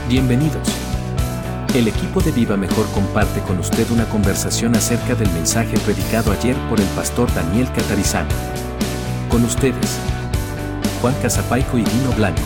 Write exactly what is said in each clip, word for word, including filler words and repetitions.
Bienvenidos. El equipo de Viva Mejor comparte con usted una conversación acerca del mensaje predicado ayer por el pastor Daniel Catarizano. Con ustedes, Juan Casapaico y Dino Blanco.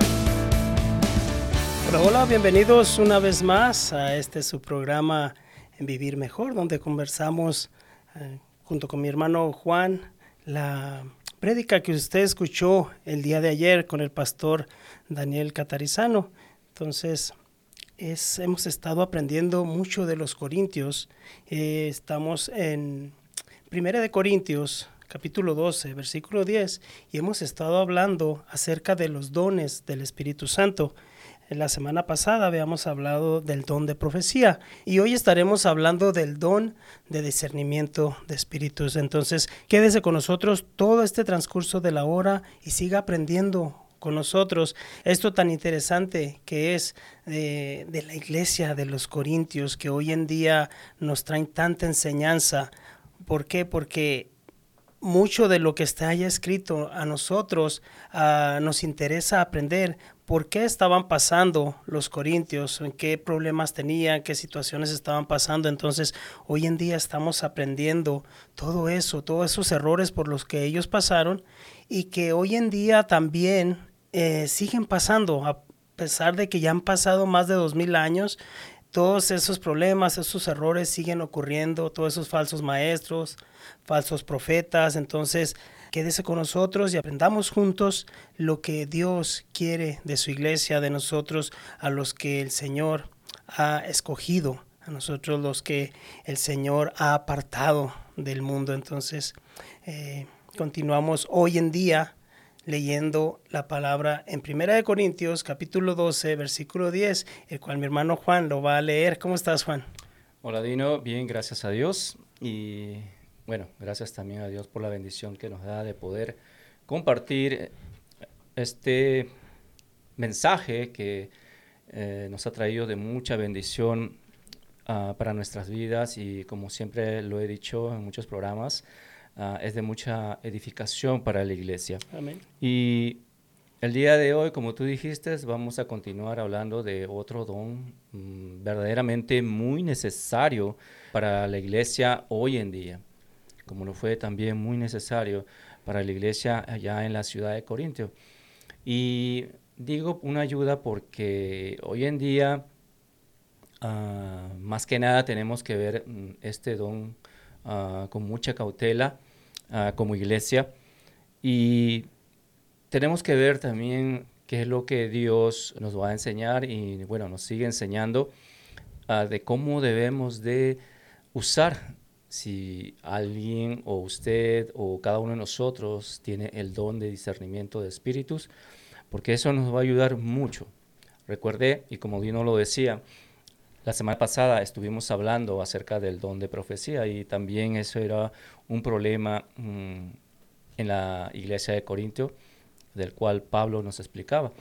Hola, hola, bienvenidos una vez más a este su programa en Vivir Mejor, donde conversamos eh, junto con mi hermano Juan la prédica que usted escuchó el día de ayer con el pastor Daniel Catarizano. Entonces, es, hemos estado aprendiendo mucho de los Corintios. Eh, estamos en Primera de Corintios, capítulo doce, versículo diez, y hemos estado hablando acerca de los dones del Espíritu Santo. En la semana pasada habíamos hablado del don de profecía y hoy estaremos hablando del don de discernimiento de espíritus. Entonces, quédese con nosotros todo este transcurso de la hora y siga aprendiendo con nosotros esto tan interesante que es de, de la iglesia de los Corintios, que hoy en día nos traen tanta enseñanza. ¿Por qué? Porque mucho de lo que está ahí escrito a nosotros uh, nos interesa aprender por qué estaban pasando los corintios, en qué problemas tenían, qué situaciones estaban pasando. Entonces, hoy en día estamos aprendiendo todo eso, todos esos errores por los que ellos pasaron y que hoy en día también eh, siguen pasando, a pesar de que ya han pasado más de dos mil años. Todos esos problemas, esos errores siguen ocurriendo, todos esos falsos maestros, falsos profetas. Entonces, quédese con nosotros y aprendamos juntos lo que Dios quiere de su iglesia, de nosotros, a los que el Señor ha escogido, a nosotros los que el Señor ha apartado del mundo. Entonces, eh, continuamos hoy en día leyendo la palabra en Primera de Corintios, capítulo doce, versículo diez, el cual mi hermano Juan lo va a leer. ¿Cómo estás, Juan? Hola, Dino. Bien, gracias a Dios. Y bueno, gracias también a Dios por la bendición que nos da de poder compartir este mensaje que eh, nos ha traído de mucha bendición uh, para nuestras vidas y, como siempre lo he dicho en muchos programas, Uh, es de mucha edificación para la iglesia. Amén. Y el día de hoy, como tú dijiste, vamos a continuar hablando de otro don um, verdaderamente muy necesario para la iglesia hoy en día, como lo fue también muy necesario para la iglesia allá en la ciudad de Corintio. Y digo una ayuda porque hoy en día, uh, más que nada, tenemos que ver um, este don Uh, con mucha cautela uh, como iglesia, y tenemos que ver también qué es lo que Dios nos va a enseñar y bueno, nos sigue enseñando uh, de cómo debemos de usar, si alguien o usted o cada uno de nosotros tiene el don de discernimiento de espíritus, porque eso nos va a ayudar mucho. Recuerde, y como Dino lo decía, la semana pasada estuvimos hablando acerca del don de profecía y también eso era un problema mmm, en la iglesia de Corintio, del cual Pablo nos explicaba.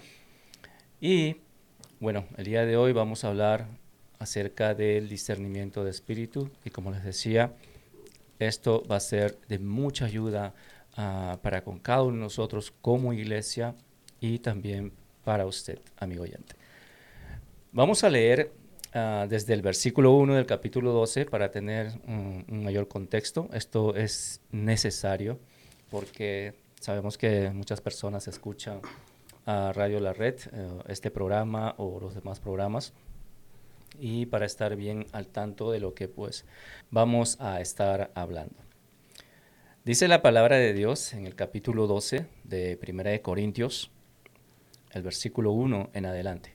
Y bueno, el día de hoy vamos a hablar acerca del discernimiento de espíritu y, como les decía, esto va a ser de mucha ayuda uh, para con cada uno de nosotros como iglesia y también para usted, amigo oyente. Vamos a leer Uh, desde el versículo uno del capítulo doce para tener un, un mayor contexto. Esto es necesario porque sabemos que muchas personas escuchan a Radio La Red, uh, este programa o los demás programas, y para estar bien al tanto de lo que pues vamos a estar hablando. Dice la palabra de Dios en el capítulo doce de Primera de Corintios, el versículo uno en adelante.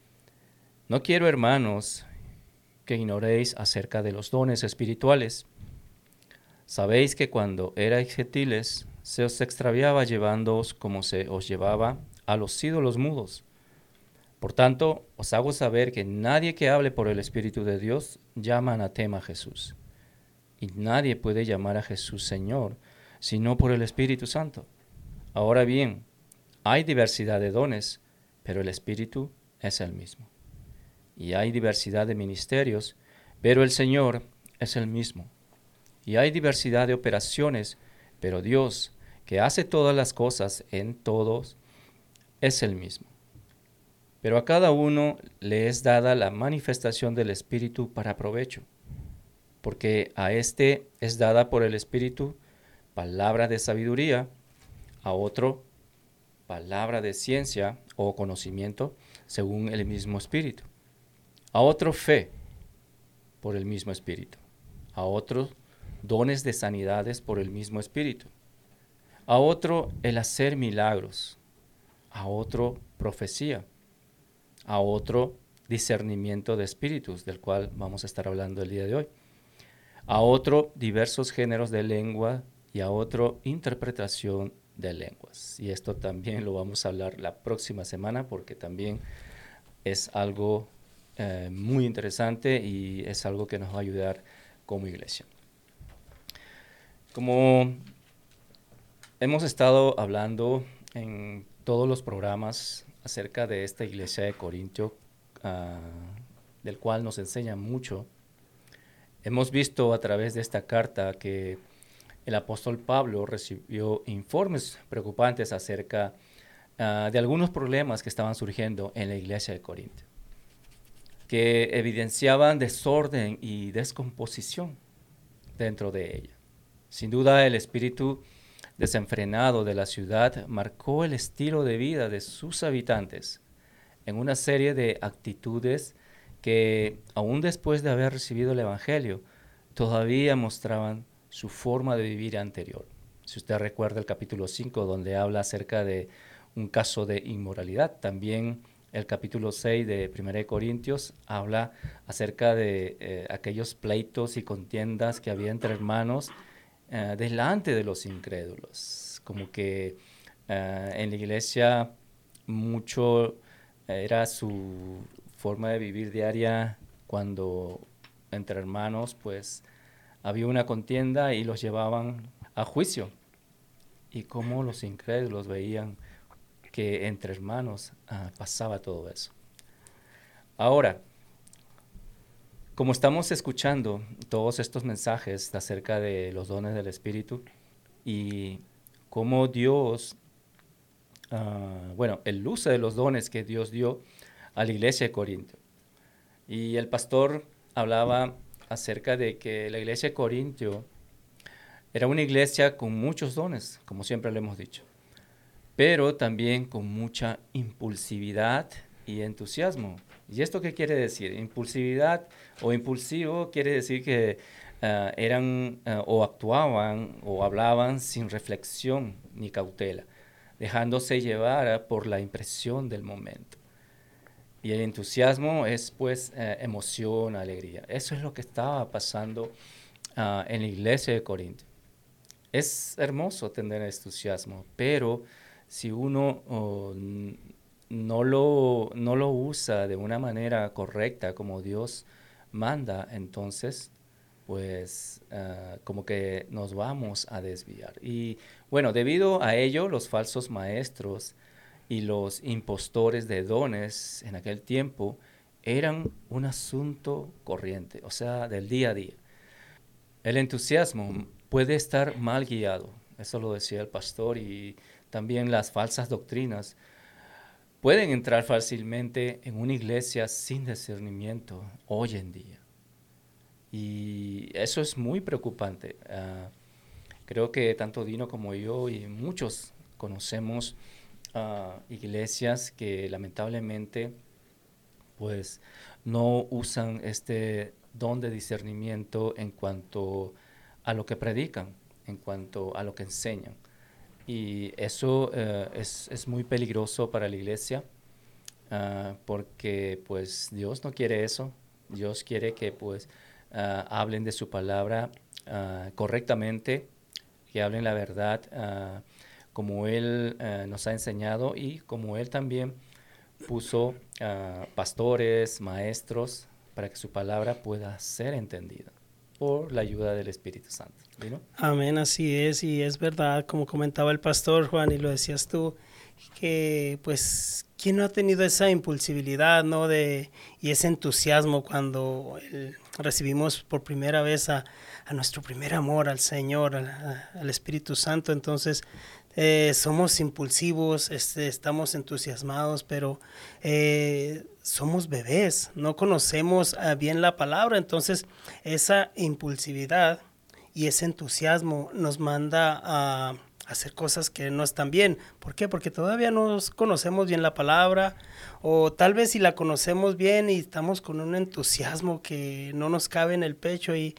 No quiero, hermanos, que ignoréis acerca de los dones espirituales. Sabéis que cuando erais gentiles, se os extraviaba llevándoos como se os llevaba a los ídolos mudos. Por tanto, os hago saber que nadie que hable por el Espíritu de Dios llama anatema a Jesús. Y nadie puede llamar a Jesús Señor, sino por el Espíritu Santo. Ahora bien, hay diversidad de dones, pero el Espíritu es el mismo. Y hay diversidad de ministerios, pero el Señor es el mismo. Y hay diversidad de operaciones, pero Dios, que hace todas las cosas en todos, es el mismo. Pero a cada uno le es dada la manifestación del Espíritu para provecho, porque a este es dada por el Espíritu palabra de sabiduría, a otro palabra de ciencia o conocimiento según el mismo Espíritu, a otro fe por el mismo Espíritu, a otros dones de sanidades por el mismo Espíritu, a otro el hacer milagros, a otro profecía, a otro discernimiento de espíritus, del cual vamos a estar hablando el día de hoy, a otro diversos géneros de lengua y a otro interpretación de lenguas. Y esto también lo vamos a hablar la próxima semana porque también es algo eh, muy interesante y es algo que nos va a ayudar como iglesia. Como hemos estado hablando en todos los programas acerca de esta iglesia de Corintio, uh, del cual nos enseña mucho, hemos visto a través de esta carta que el apóstol Pablo recibió informes preocupantes acerca uh, de algunos problemas que estaban surgiendo en la iglesia de Corinto, que evidenciaban desorden y descomposición dentro de ella. Sin duda, el espíritu desenfrenado de la ciudad marcó el estilo de vida de sus habitantes en una serie de actitudes que, aún después de haber recibido el Evangelio, todavía mostraban su forma de vivir anterior. Si usted recuerda el capítulo cinco, donde habla acerca de un caso de inmoralidad, también el capítulo seis de primera de Corintios habla acerca de eh, aquellos pleitos y contiendas que había entre hermanos Uh, delante de los incrédulos, como que uh, en la iglesia mucho era su forma de vivir diaria cuando entre hermanos pues había una contienda y los llevaban a juicio, y cómo los incrédulos veían que entre hermanos uh, pasaba todo eso. Ahora, como estamos escuchando todos estos mensajes acerca de los dones del Espíritu y cómo Dios, uh, bueno, el uso de los dones que Dios dio a la iglesia de Corinto. Y el pastor hablaba acerca de que la iglesia de Corinto era una iglesia con muchos dones, como siempre lo hemos dicho, pero también con mucha impulsividad y entusiasmo. ¿Y esto qué quiere decir? Impulsividad o impulsivo quiere decir que uh, eran uh, o actuaban o hablaban sin reflexión ni cautela, dejándose llevar uh, por la impresión del momento. Y el entusiasmo es pues uh, emoción, alegría. Eso es lo que estaba pasando uh, en la iglesia de Corinto. Es hermoso tener entusiasmo, pero si uno uh, no lo, no lo usa de una manera correcta como Dios manda, entonces pues uh, como que nos vamos a desviar. Y bueno, debido a ello, los falsos maestros y los impostores de dones en aquel tiempo eran un asunto corriente, o sea, del día a día. El entusiasmo puede estar mal guiado, eso lo decía el pastor, y también las falsas doctrinas pueden entrar fácilmente en una iglesia sin discernimiento hoy en día. Y eso es muy preocupante. Uh, creo que tanto Dino como yo y muchos conocemos uh, iglesias que lamentablemente pues no usan este don de discernimiento en cuanto a lo que predican, en cuanto a lo que enseñan. Y eso uh, es, es muy peligroso para la iglesia uh, porque pues Dios no quiere eso. Dios quiere que pues uh, hablen de su palabra uh, correctamente, que hablen la verdad uh, como Él uh, nos ha enseñado y como Él también puso uh, pastores, maestros, para que su palabra pueda ser entendida por la ayuda del Espíritu Santo. ¿Vino? Amén, así es, y es verdad, como comentaba el pastor Juan, y lo decías tú, que pues, ¿quién no ha tenido esa impulsividad, ¿no? de, y ese entusiasmo cuando el, recibimos por primera vez a, a nuestro primer amor, al Señor, al, al Espíritu Santo? Entonces eh, somos impulsivos, este, estamos entusiasmados, pero eh, somos bebés, no conocemos uh, bien la palabra, entonces esa impulsividad y ese entusiasmo nos manda a hacer cosas que no están bien. ¿Por qué? Porque todavía no conocemos bien la palabra, o tal vez si la conocemos bien y estamos con un entusiasmo que no nos cabe en el pecho y,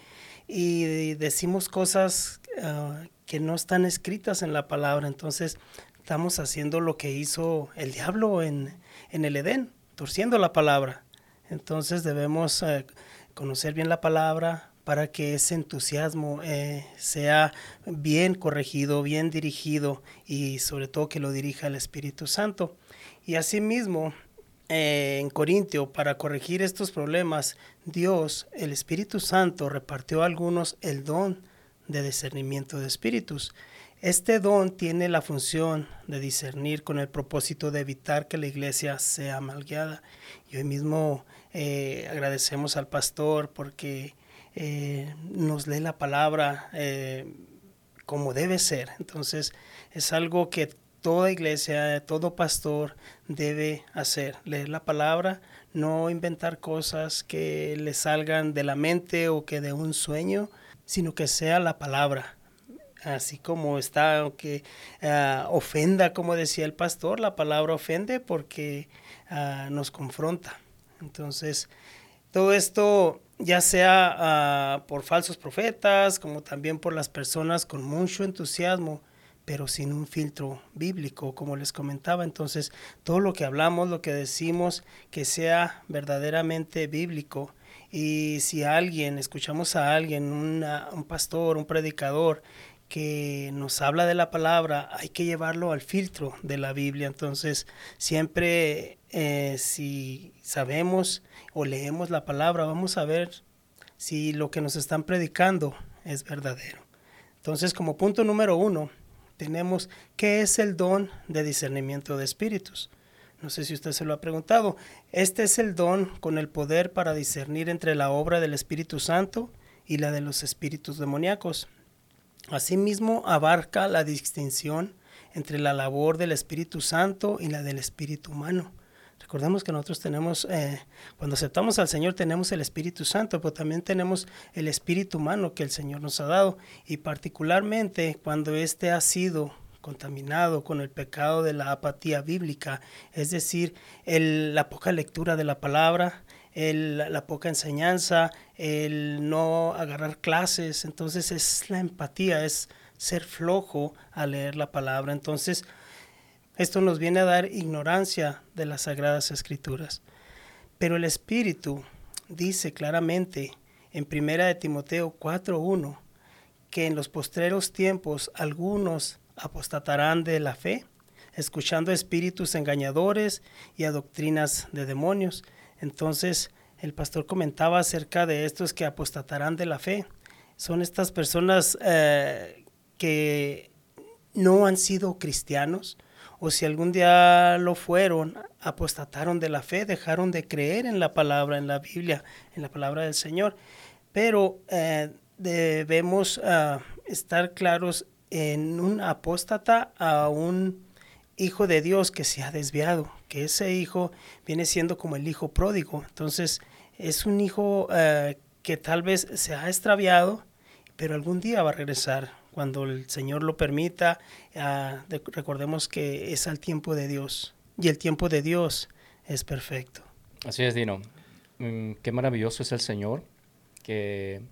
y decimos cosas uh, que no están escritas en la palabra. Entonces estamos haciendo lo que hizo el diablo en, en el Edén, torciendo la palabra. Entonces debemos uh, conocer bien la palabra, para que ese entusiasmo eh, sea bien corregido, bien dirigido y sobre todo que lo dirija el Espíritu Santo. Y asimismo, eh, en Corintio, para corregir estos problemas, Dios, el Espíritu Santo, repartió a algunos el don de discernimiento de espíritus. Este don tiene la función de discernir con el propósito de evitar que la iglesia sea mal guiada. Y hoy mismo eh, agradecemos al pastor porque Eh, nos lee la palabra eh, como debe ser. Entonces es algo que toda iglesia, todo pastor debe hacer, leer la palabra, no inventar cosas que le salgan de la mente o que de un sueño, sino que sea la palabra, así como está, aunque uh, ofenda, como decía el pastor, la palabra ofende porque uh, nos confronta. Entonces todo esto, ya sea uh, por falsos profetas, como también por las personas con mucho entusiasmo, pero sin un filtro bíblico, como les comentaba. Entonces, todo lo que hablamos, lo que decimos, que sea verdaderamente bíblico. Y si alguien, escuchamos a alguien, una, un pastor, un predicador, que nos habla de la palabra, hay que llevarlo al filtro de la Biblia. Entonces, siempre eh, si sabemos o leemos la palabra, vamos a ver si lo que nos están predicando es verdadero. Entonces, como punto número uno, tenemos ¿qué es el don de discernimiento de espíritus? No sé si usted se lo ha preguntado. Este es el don con el poder para discernir entre la obra del Espíritu Santo y la de los espíritus demoníacos. Asimismo, abarca la distinción entre la labor del Espíritu Santo y la del espíritu humano. Recordemos que nosotros tenemos, eh, cuando aceptamos al Señor, tenemos el Espíritu Santo, pero también tenemos el espíritu humano que el Señor nos ha dado. Y particularmente cuando éste ha sido contaminado con el pecado de la apatía bíblica, es decir, el, la poca lectura de la palabra, el, la poca enseñanza, el no agarrar clases. Entonces es la empatía, es ser flojo al leer la palabra. Entonces esto nos viene a dar ignorancia de las Sagradas Escrituras. Pero el Espíritu dice claramente en primera de Timoteo cuatro uno que en los postreros tiempos algunos apostatarán de la fe, escuchando espíritus engañadores y a doctrinas de demonios. Entonces el pastor comentaba acerca de estos que apostatarán de la fe. Son estas personas eh, que no han sido cristianos, o si algún día lo fueron, apostataron de la fe, dejaron de creer en la palabra, en la Biblia, en la palabra del Señor. Pero eh, debemos uh, estar claros en un apóstata a un hijo de Dios que se ha desviado, que ese hijo viene siendo como el hijo pródigo. Entonces es un hijo uh, que tal vez se ha extraviado, pero algún día va a regresar. Cuando el Señor lo permita, uh, de, recordemos que es al tiempo de Dios, y el tiempo de Dios es perfecto. Así es, Dino. Mm, qué maravilloso es el Señor, que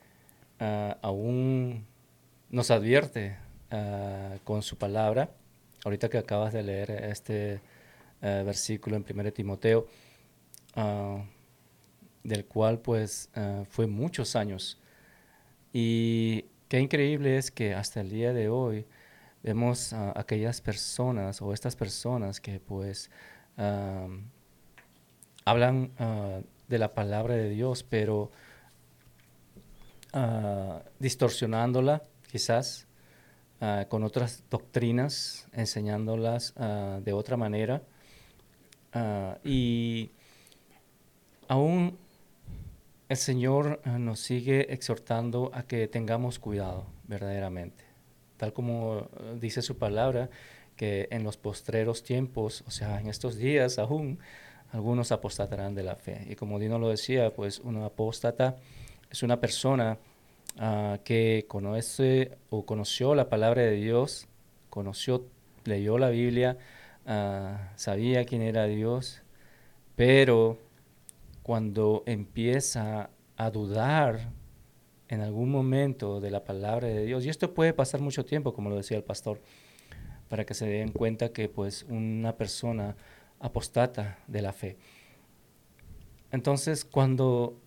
uh, aún nos advierte uh, con su palabra. Ahorita que acabas de leer este uh, versículo en primera de Timoteo, uh, del cual pues uh, fue muchos años. Y qué increíble es que hasta el día de hoy vemos a uh, aquellas personas o estas personas que pues uh, hablan uh, de la palabra de Dios, pero uh, distorsionándola quizás uh, con otras doctrinas, enseñándolas uh, de otra manera. Uh, y aún el Señor uh, nos sigue exhortando a que tengamos cuidado verdaderamente. tal como dice su palabra, que en los postreros tiempos, o sea, en estos días aún, algunos apostatarán de la fe. Y como Dino lo decía, pues un apóstata es una persona uh, que conoce o conoció la palabra de Dios, conoció, leyó la Biblia, uh, sabía quién era Dios, pero cuando empieza a dudar en algún momento de la palabra de Dios, y esto puede pasar mucho tiempo, como lo decía el pastor, para que se den cuenta que pues una persona apostata de la fe. Entonces, cuando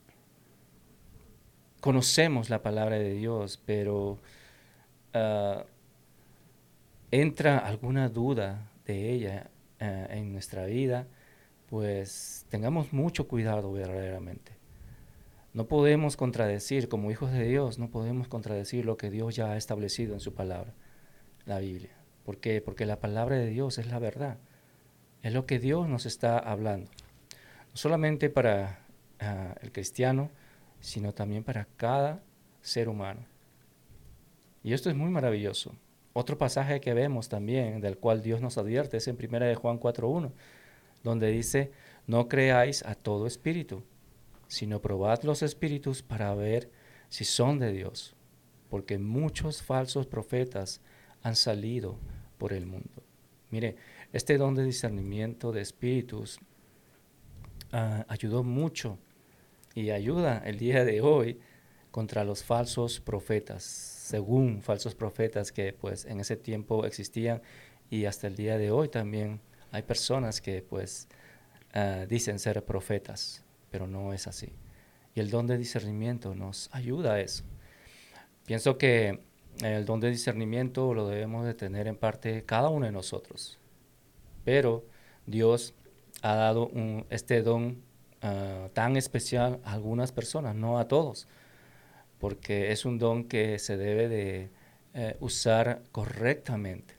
conocemos la palabra de Dios, pero uh, entra alguna duda de ella uh, en nuestra vida, pues tengamos mucho cuidado verdaderamente. No podemos contradecir, como hijos de Dios, no podemos contradecir lo que Dios ya ha establecido en su palabra, la Biblia. ¿Por qué? Porque la palabra de Dios es la verdad. Es lo que Dios nos está hablando. No solamente para uh, el cristiano, sino también para cada ser humano. Y esto es muy maravilloso. Otro pasaje que vemos también, del cual Dios nos advierte, es en primera de Juan cuatro uno, donde dice, no creáis a todo espíritu, sino probad los espíritus para ver si son de Dios, porque muchos falsos profetas han salido por el mundo. Mire, este don de discernimiento de espíritus uh, ayudó mucho y ayuda el día de hoy contra los falsos profetas, según falsos profetas que pues en ese tiempo existían, y hasta el día de hoy también hay personas que pues uh, dicen ser profetas, pero no es así. Y el don de discernimiento nos ayuda a eso. Pienso que el don de discernimiento lo debemos de tener en parte cada uno de nosotros, pero Dios ha dado un, este don uh, tan especial a algunas personas, no a todos, porque es un don que se debe de eh, usar correctamente.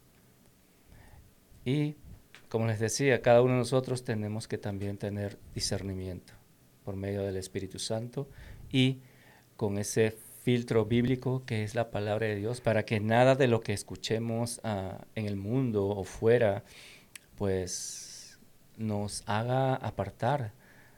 Y como les decía, cada uno de nosotros tenemos que también tener discernimiento por medio del Espíritu Santo y con ese filtro bíblico que es la palabra de Dios, para que nada de lo que escuchemos uh, en el mundo o fuera pues nos haga apartar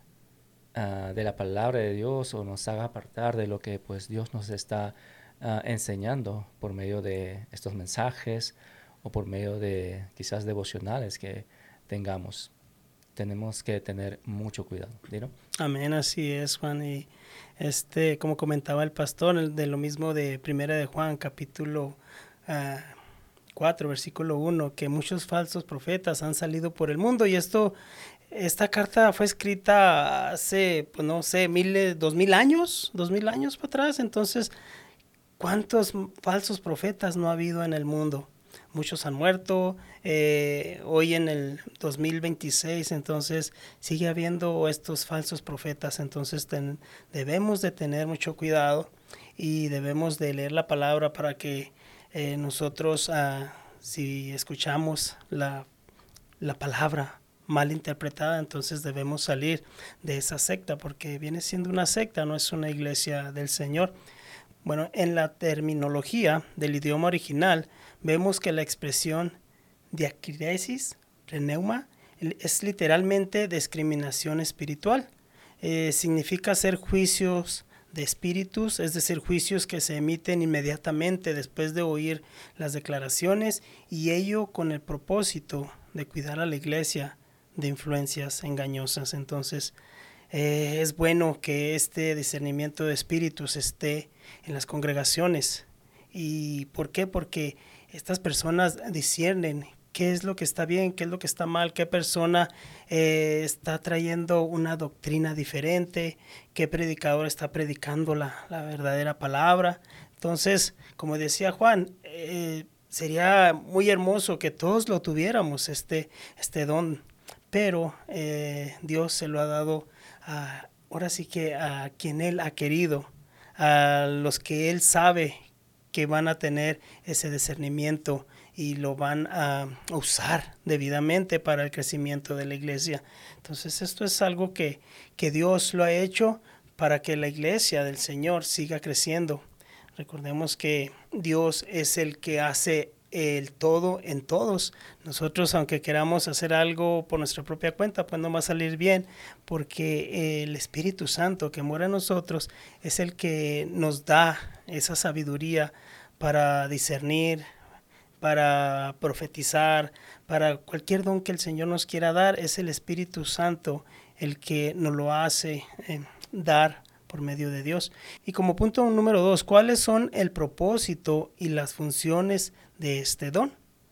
uh, de la palabra de Dios, o nos haga apartar de lo que pues Dios nos está uh, enseñando por medio de estos mensajes o por medio de quizás devocionales que tengamos. Tenemos que tener mucho cuidado, ¿no? Amén, así es, Juan. Y este, como comentaba el pastor, el de lo mismo de Primera de Juan, capítulo uh, cuatro, versículo uno, que muchos falsos profetas han salido por el mundo. Y esto, esta carta fue escrita hace, pues no sé, mil, dos mil años, dos mil años para atrás. Entonces, ¿cuántos falsos profetas no ha habido en el mundo? Muchos han muerto, eh, hoy en el dos mil veintiséis, entonces sigue habiendo estos falsos profetas. Entonces ten, debemos de tener mucho cuidado y debemos de leer la palabra para que eh, nosotros, uh, si escuchamos la, la palabra mal interpretada, entonces debemos salir de esa secta, porque viene siendo una secta, no es una iglesia del Señor. Bueno, en la terminología del idioma original vemos que la expresión diacresis, reneuma, es literalmente discriminación espiritual. Eh, significa hacer juicios de espíritus, es decir, juicios que se emiten inmediatamente después de oír las declaraciones, y ello con el propósito de cuidar a la iglesia de influencias engañosas. Entonces, eh, es bueno que este discernimiento de espíritus esté en las congregaciones. ¿Y por qué? Porque estas personas disciernen qué es lo que está bien, qué es lo que está mal, qué persona eh, está trayendo una doctrina diferente, qué predicador está predicando la, la verdadera palabra. Entonces, como decía Juan, eh, sería muy hermoso que todos lo tuviéramos, este, este don, pero eh, Dios se lo ha dado a, ahora sí que a quien Él ha querido, a los que Él sabe que van a tener ese discernimiento y lo van a usar debidamente para el crecimiento de la iglesia. Entonces esto es algo que, que Dios lo ha hecho para que la iglesia del Señor siga creciendo. Recordemos que Dios es el que hace el todo en todos. Nosotros, aunque queramos hacer algo por nuestra propia cuenta, pues no va a salir bien, porque el Espíritu Santo que mora en nosotros es el que nos da esa sabiduría para discernir, para profetizar, para cualquier don que el Señor nos quiera dar. Es el Espíritu Santo el que nos lo hace eh, dar por medio de Dios. Y como punto número dos, ¿cuáles son el propósito y las funciones de este don?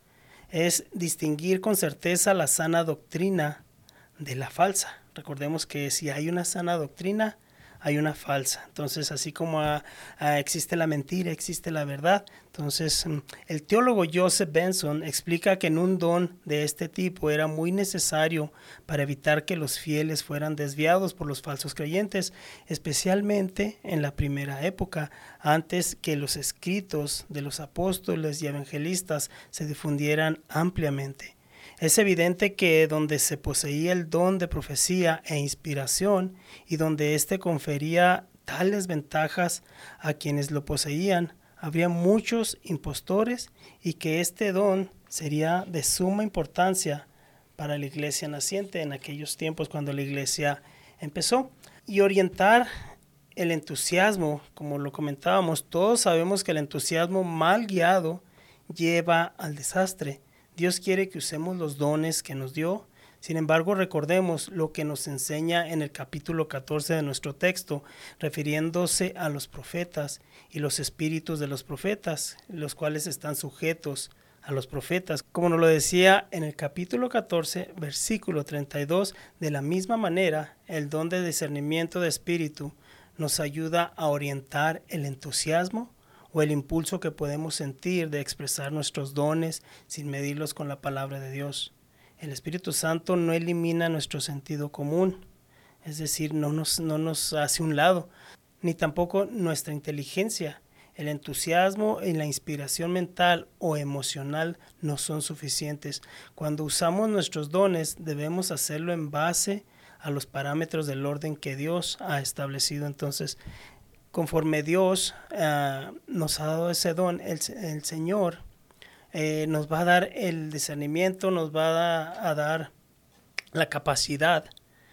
Es distinguir con certeza la sana doctrina de la falsa. Recordemos que si hay una sana doctrina, hay una falsa. Entonces, así como a, a existe la mentira, existe la verdad. Entonces, el teólogo Joseph Benson explica que en un don de este tipo era muy necesario para evitar que los fieles fueran desviados por los falsos creyentes, especialmente en la primera época, antes que los escritos de los apóstoles y evangelistas se difundieran ampliamente. Es evidente que donde se poseía el don de profecía e inspiración y donde éste confería tales ventajas a quienes lo poseían, habría muchos impostores y que este don sería de suma importancia para la iglesia naciente en aquellos tiempos cuando la iglesia empezó. Y orientar el entusiasmo, como lo comentábamos, todos sabemos que el entusiasmo mal guiado lleva al desastre. Dios quiere que usemos los dones que nos dio. Sin embargo, recordemos lo que nos enseña en el capítulo catorce de nuestro texto, refiriéndose a los profetas y los espíritus de los profetas, los cuales están sujetos a los profetas. Como nos lo decía en el capítulo catorce, versículo treinta y dos, de la misma manera, el don de discernimiento de espíritu nos ayuda a orientar el entusiasmo o el impulso que podemos sentir de expresar nuestros dones sin medirlos con la palabra de Dios. El Espíritu Santo no elimina nuestro sentido común, es decir, no nos, no nos hace un lado, ni tampoco nuestra inteligencia. El entusiasmo y la inspiración mental o emocional no son suficientes. Cuando usamos nuestros dones, debemos hacerlo en base a los parámetros del orden que Dios ha establecido. Entonces, conforme Dios uh, nos ha dado ese don, el, el Señor eh, nos va a dar el discernimiento, nos va a, a dar la capacidad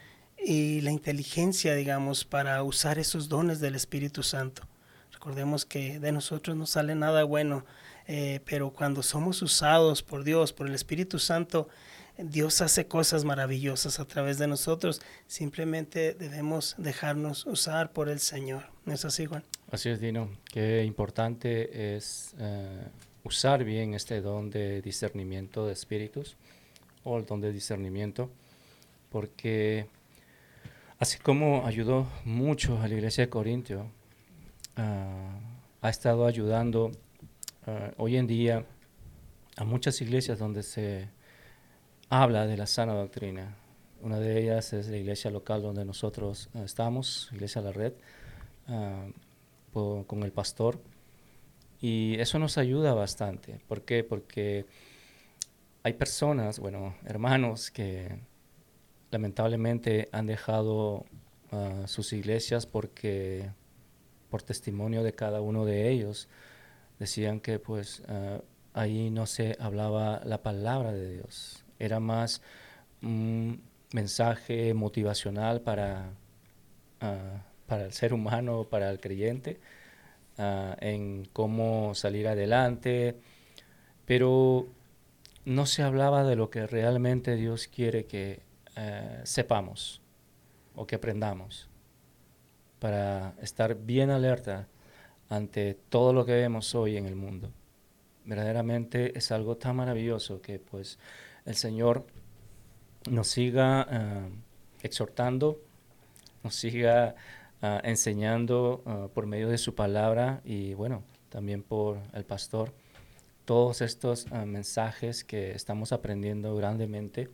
y la inteligencia, digamos, para usar esos dones del Espíritu Santo. Recordemos que de nosotros no sale nada bueno, eh, pero cuando somos usados por Dios, por el Espíritu Santo, Dios hace cosas maravillosas a través de nosotros. Simplemente debemos dejarnos usar por el Señor. ¿No es así, Juan? Así es, Dino. Qué importante es uh, usar bien este don de discernimiento de espíritus o el don de discernimiento, porque así como ayudó mucho a la iglesia de Corintio, uh, ha estado ayudando uh, hoy en día a muchas iglesias donde se habla de la sana doctrina. Una de ellas es la iglesia local donde nosotros uh, estamos, Iglesia La Red, uh, por, con el pastor. Y eso nos ayuda bastante. ¿Por qué? Porque hay personas, bueno, hermanos que lamentablemente han dejado uh, sus iglesias porque, por testimonio de cada uno de ellos, decían que pues uh, ahí no se hablaba la palabra de Dios. Era más un mensaje motivacional para, uh, para el ser humano, para el creyente, uh, en cómo salir adelante, pero no se hablaba de lo que realmente Dios quiere que uh, sepamos o que aprendamos para estar bien alerta ante todo lo que vemos hoy en el mundo. Verdaderamente es algo tan maravilloso que pues el Señor nos siga uh, exhortando, nos siga uh, enseñando uh, por medio de su palabra y bueno, también por el pastor, todos estos uh, mensajes que estamos aprendiendo grandemente,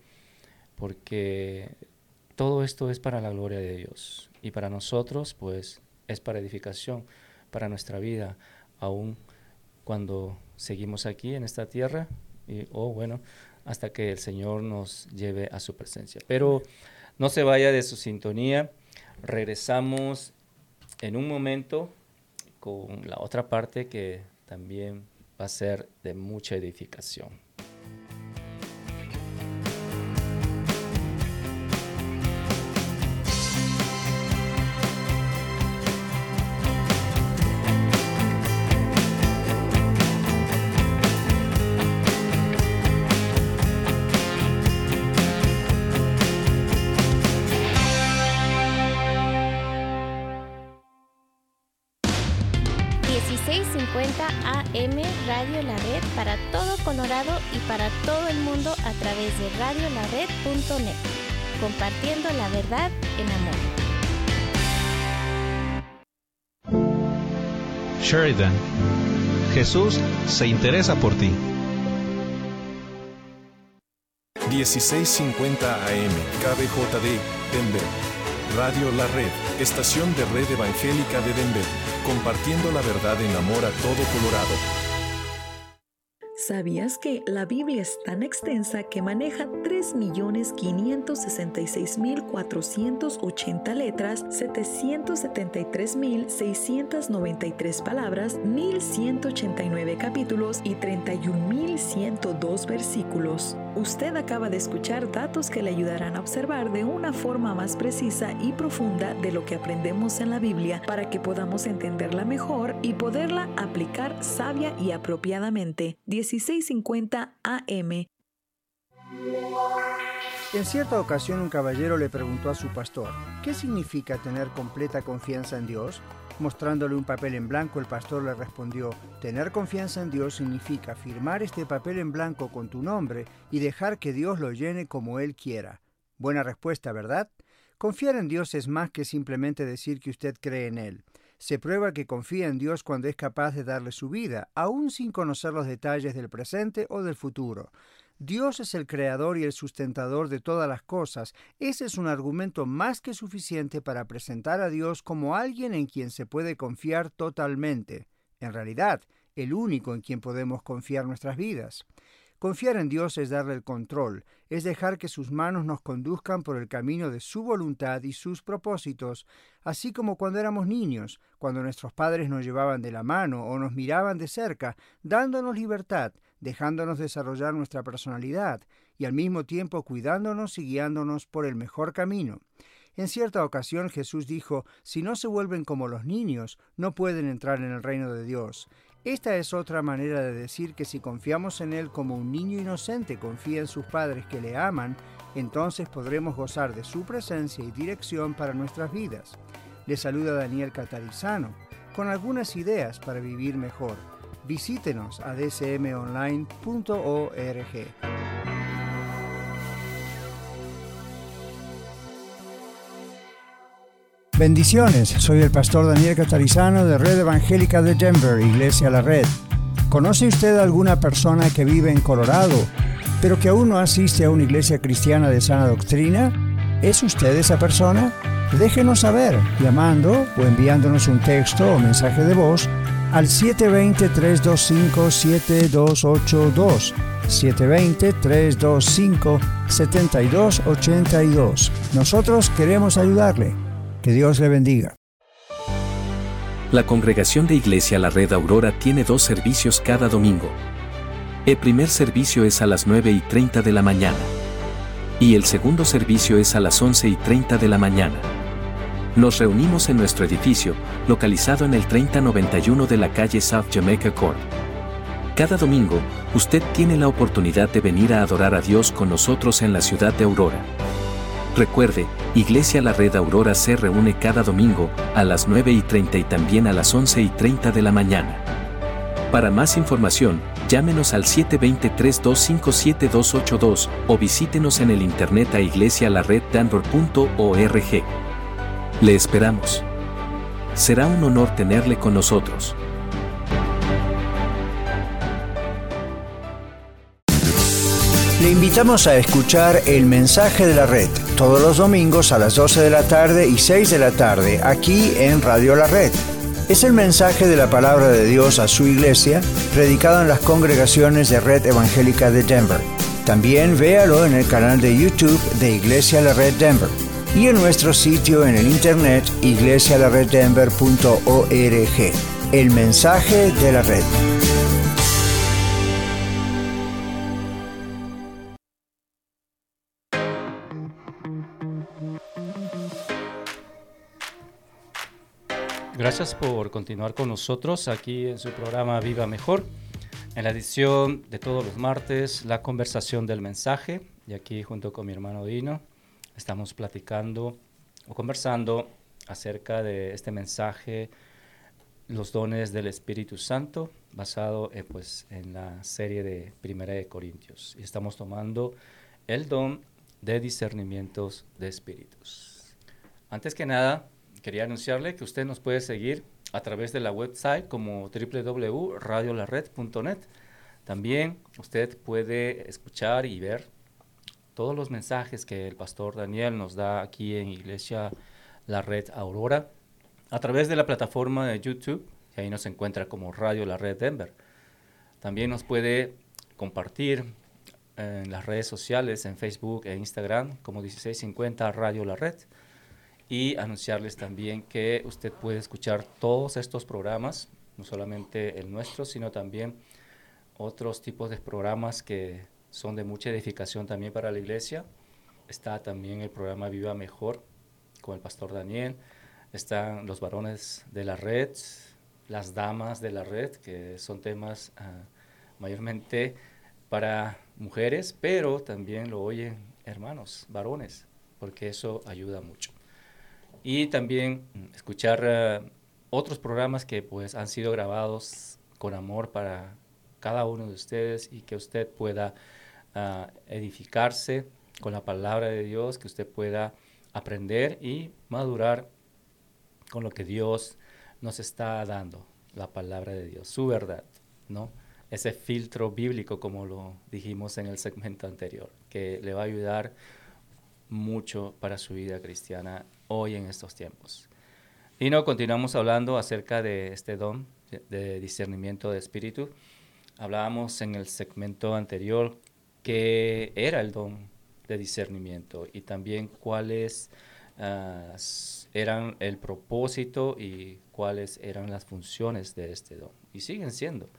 porque todo esto es para la gloria de Dios y para nosotros pues es para edificación, para nuestra vida, aún cuando seguimos aquí en esta tierra y, oh, bueno, hasta que el Señor nos lleve a su presencia. Pero no se vaya de su sintonía. Regresamos en un momento con la otra parte que también va a ser de mucha edificación. dieciséis cincuenta A M Radio La Red para todo Colorado y para todo el mundo a través de radio la red punto net, compartiendo la verdad en amor. Sheridan, Jesús se interesa por ti. dieciséis cincuenta A M K B J D, Denver. Radio La Red, estación de red evangélica de Denver, compartiendo la verdad en amor a todo Colorado. ¿Sabías que la Biblia es tan extensa que maneja tres millones quinientos sesenta y seis mil cuatrocientas ochenta letras, setecientos setenta y tres mil seiscientos noventa y tres palabras, mil ciento ochenta y nueve capítulos y treinta y un mil ciento dos versículos? Usted acaba de escuchar datos que le ayudarán a observar de una forma más precisa y profunda de lo que aprendemos en la Biblia para que podamos entenderla mejor y poderla aplicar sabia y apropiadamente. dieciséis cincuenta A M. En cierta ocasión un caballero le preguntó a su pastor, ¿qué significa tener completa confianza en Dios? Mostrándole un papel en blanco, el pastor le respondió, tener confianza en Dios significa firmar este papel en blanco con tu nombre y dejar que Dios lo llene como Él quiera. Buena respuesta, ¿verdad? Confiar en Dios es más que simplemente decir que usted cree en Él. Se prueba que confía en Dios cuando es capaz de darle su vida, aún sin conocer los detalles del presente o del futuro. Dios es el creador y el sustentador de todas las cosas. Ese es un argumento más que suficiente para presentar a Dios como alguien en quien se puede confiar totalmente. En realidad, el único en quien podemos confiar nuestras vidas. Confiar en Dios es darle el control, es dejar que sus manos nos conduzcan por el camino de su voluntad y sus propósitos, así como cuando éramos niños, cuando nuestros padres nos llevaban de la mano o nos miraban de cerca, dándonos libertad, dejándonos desarrollar nuestra personalidad y al mismo tiempo cuidándonos y guiándonos por el mejor camino. En cierta ocasión Jesús dijo, si no se vuelven como los niños, no pueden entrar en el reino de Dios. Esta es otra manera de decir que si confiamos en Él como un niño inocente confía en sus padres que le aman, entonces podremos gozar de su presencia y dirección para nuestras vidas. Le saluda Daniel Catarizano, con algunas ideas para vivir mejor. Visítenos a d c m online punto org. Bendiciones, soy el pastor Daniel Catarizano de Red Evangélica de Denver, Iglesia La Red. ¿Conoce usted a alguna persona que vive en Colorado, pero que aún no asiste a una iglesia cristiana de sana doctrina? ¿Es usted esa persona? Déjenos saber llamando o enviándonos un texto o mensaje de voz al siete dos cero, tres dos cinco, siete dos ocho dos, siete dos cero, tres dos cinco, siete dos ocho dos. Nosotros queremos ayudarle. Que Dios le bendiga. La Congregación de Iglesia La Red Aurora tiene dos servicios cada domingo. El primer servicio es a las nueve y treinta de la mañana. Y el segundo servicio es a las once y treinta de la mañana. Nos reunimos en nuestro edificio, localizado en el treinta noventa y uno de la calle South Jamaica Court. Cada domingo, usted tiene la oportunidad de venir a adorar a Dios con nosotros en la ciudad de Aurora. Recuerde, Iglesia La Red Aurora se reúne cada domingo a las nueve y treinta y también a las once y treinta de la mañana. Para más información, llámenos al siete dos cero, tres dos cinco, siete dos ocho dos o visítenos en el internet a iglesia la red denver punto org. Le esperamos. Será un honor tenerle con nosotros. Le invitamos a escuchar el mensaje de la red todos los domingos a las doce de la tarde y seis de la tarde aquí en Radio La Red. Es el mensaje de la palabra de Dios a su iglesia, predicado en las congregaciones de Red Evangélica de Denver. También véalo en el canal de YouTube de Iglesia La Red Denver y en nuestro sitio en el internet iglesia la red denver punto org. El mensaje de la red. Gracias por continuar con nosotros aquí en su programa Viva Mejor, en la edición de todos los martes, la conversación del mensaje. Y aquí junto con mi hermano Dino estamos platicando o conversando acerca de este mensaje, los dones del Espíritu Santo, basado eh, pues, en la serie de Primera de Corintios. Y estamos tomando el don de discernimientos de espíritus. Antes que nada, quería anunciarle que usted nos puede seguir a través de la website como doble u doble u doble u punto radio la red punto net. También usted puede escuchar y ver todos los mensajes que el pastor Daniel nos da aquí en Iglesia La Red Aurora a través de la plataforma de YouTube, y ahí nos encuentra como Radio La Red Denver. También nos puede compartir en las redes sociales, en Facebook e Instagram como dieciséis cincuenta Radio La Red. Y anunciarles también que usted puede escuchar todos estos programas, no solamente el nuestro, sino también otros tipos de programas que son de mucha edificación también para la iglesia. Está también el programa Viva Mejor con el pastor Daniel. Están los varones de la red, las damas de la red, que son temas uh, mayormente para mujeres, pero también lo oyen hermanos, varones, porque eso ayuda mucho. Y también escuchar uh, otros programas que pues han sido grabados con amor para cada uno de ustedes y que usted pueda uh, edificarse con la palabra de Dios, que usted pueda aprender y madurar con lo que Dios nos está dando, la palabra de Dios, su verdad, ¿no? Ese filtro bíblico, como lo dijimos en el segmento anterior, que le va a ayudar mucho para su vida cristiana hoy en estos tiempos. Y no, continuamos hablando acerca de este don de, de discernimiento de espíritu. Hablábamos en el segmento anterior qué era el don de discernimiento y también cuáles uh, eran el propósito y cuáles eran las funciones de este don. Y siguen siendo,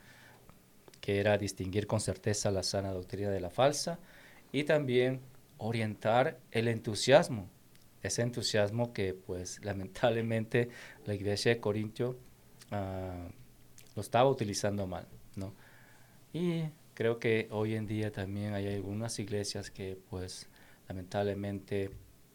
que era distinguir con certeza la sana doctrina de la falsa y también orientar el entusiasmo, ese entusiasmo que pues lamentablemente la iglesia de Corintio uh, lo estaba utilizando mal, ¿no? Y creo que hoy en día también hay algunas iglesias que pues lamentablemente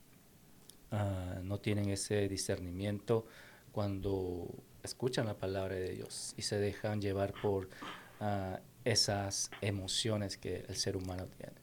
uh, no tienen ese discernimiento cuando escuchan la palabra de Dios y se dejan llevar por uh, esas emociones que el ser humano tiene.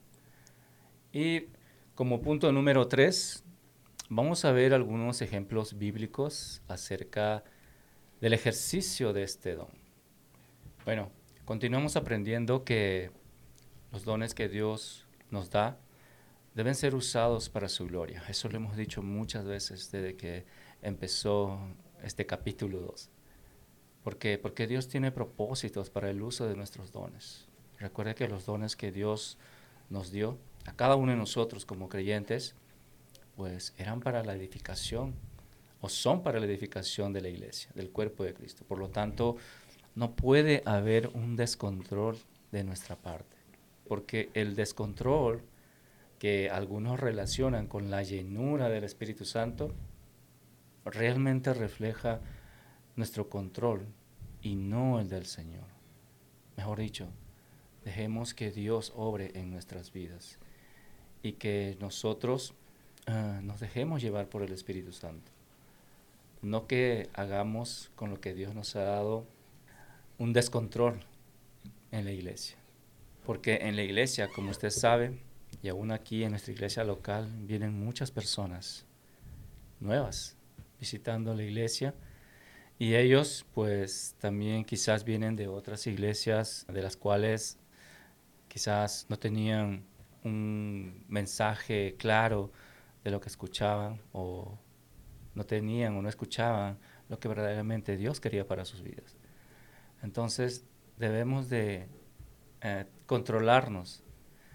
Y como punto número tres, vamos a ver algunos ejemplos bíblicos acerca del ejercicio de este don. Bueno, continuamos aprendiendo que los dones que Dios nos da deben ser usados para su gloria. Eso lo hemos dicho muchas veces desde que empezó este capítulo dos. ¿Por qué? Porque Dios tiene propósitos para el uso de nuestros dones. Recuerde que los dones que Dios nos dio a cada uno de nosotros como creyentes, pues eran para la edificación o son para la edificación de la iglesia, del cuerpo de Cristo. Por lo tanto, no puede haber un descontrol de nuestra parte, porque el descontrol que algunos relacionan con la llenura del Espíritu Santo realmente refleja nuestro control y no el del Señor. Mejor dicho, dejemos que Dios obre en nuestras vidas y que nosotros uh, nos dejemos llevar por el Espíritu Santo. No que hagamos con lo que Dios nos ha dado un descontrol en la iglesia. Porque en la iglesia, como usted sabe, y aún aquí en nuestra iglesia local, vienen muchas personas nuevas visitando la iglesia. Y ellos pues también quizás vienen de otras iglesias de las cuales quizás no tenían un mensaje claro de lo que escuchaban o no tenían o no escuchaban lo que verdaderamente Dios quería para sus vidas. Entonces debemos de eh, controlarnos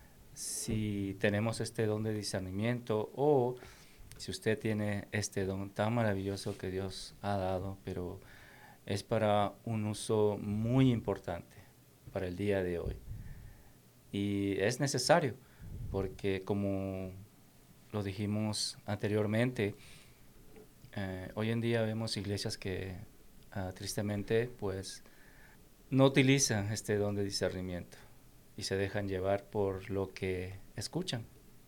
si tenemos este don de discernimiento o si usted tiene este don tan maravilloso que Dios ha dado, pero es para un uso muy importante para el día de hoy. Y es necesario, porque como lo dijimos anteriormente, eh, hoy en día vemos iglesias que uh, tristemente pues no utilizan este don de discernimiento y se dejan llevar por lo que escuchan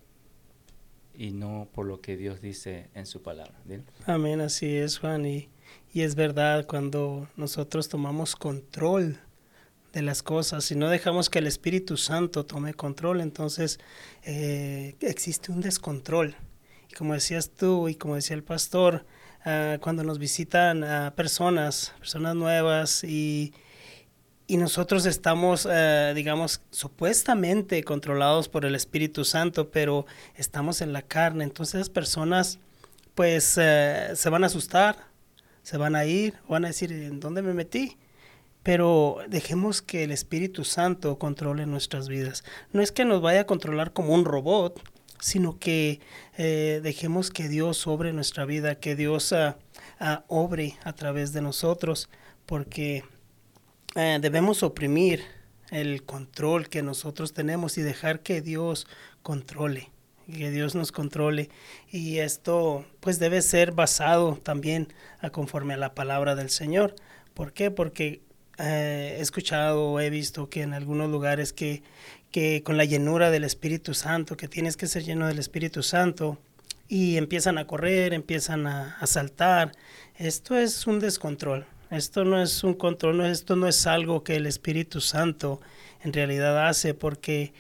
y no por lo que Dios dice en su palabra. ¿Bien? Amén, así es, Juan, y, y es verdad, cuando nosotros tomamos control de las cosas y no dejamos que el Espíritu Santo tome control, entonces eh, existe un descontrol. Y como decías tú y como decía el pastor, uh, cuando nos visitan uh, personas, personas nuevas y, y nosotros estamos, uh, digamos, supuestamente controlados por el Espíritu Santo, pero estamos en la carne, entonces esas personas pues uh, se van a asustar, se van a ir, van a decir, ¿en dónde me metí? Pero dejemos que el Espíritu Santo controle nuestras vidas. No es que nos vaya a controlar como un robot, sino que eh, dejemos que Dios obre nuestra vida, que Dios uh, uh, obre a través de nosotros, porque uh, debemos oprimir el control que nosotros tenemos y dejar que Dios controle, que Dios nos controle. Y esto pues debe ser basado también a conforme a la palabra del Señor. ¿Por qué? Porque Eh, he escuchado, he visto que en algunos lugares que, que con la llenura del Espíritu Santo, que tienes que ser lleno del Espíritu Santo, y empiezan a correr, empiezan a, a saltar. Esto es un descontrol. Esto no es un control, no, esto no es algo que el Espíritu Santo en realidad hace, porque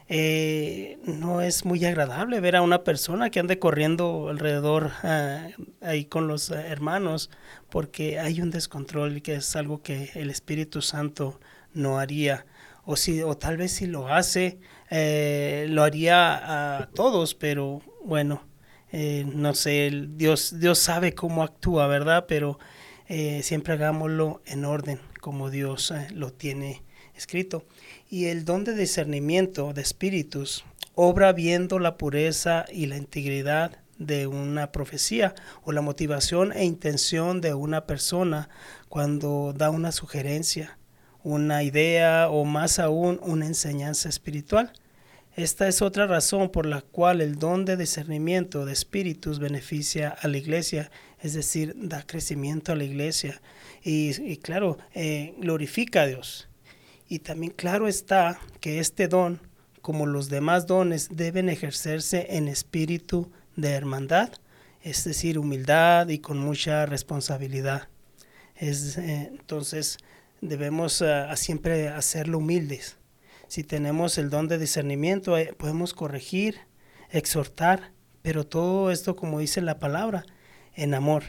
eh, no es muy agradable ver a una persona que ande corriendo alrededor uh, ahí con los uh, hermanos, porque hay un descontrol que es algo que el Espíritu Santo no haría, o si o tal vez si lo hace, eh, lo haría a todos, pero bueno, eh, no sé, el Dios, Dios sabe cómo actúa, ¿verdad? Pero eh, siempre hagámoslo en orden, como Dios eh, lo tiene escrito. Y el don de discernimiento de espíritus obra viendo la pureza y la integridad de una profecía o la motivación e intención de una persona cuando da una sugerencia, una idea o más aún una enseñanza espiritual. Esta es otra razón por la cual el don de discernimiento de espíritus beneficia a la iglesia, es decir, da crecimiento a la iglesia y, y claro, eh, glorifica a Dios. Y también claro está que este don, como los demás dones, deben ejercerse en espíritu de hermandad, es decir, humildad y con mucha responsabilidad. Es, eh, entonces debemos uh, siempre hacerlo humildes. Si tenemos el don de discernimiento, eh, podemos corregir, exhortar, pero todo esto, como dice la palabra, en amor,